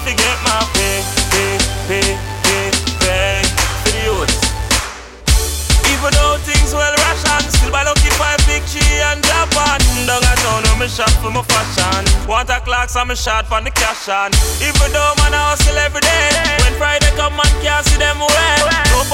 to get my pay for the youth. Even though things well ration, still buy lucky 5 big tree and Japan. Down a town where me shop for my fashion. Want a clocks and me shot for the cash on. Even though man I hustle every day, when Friday come man can't see them away. No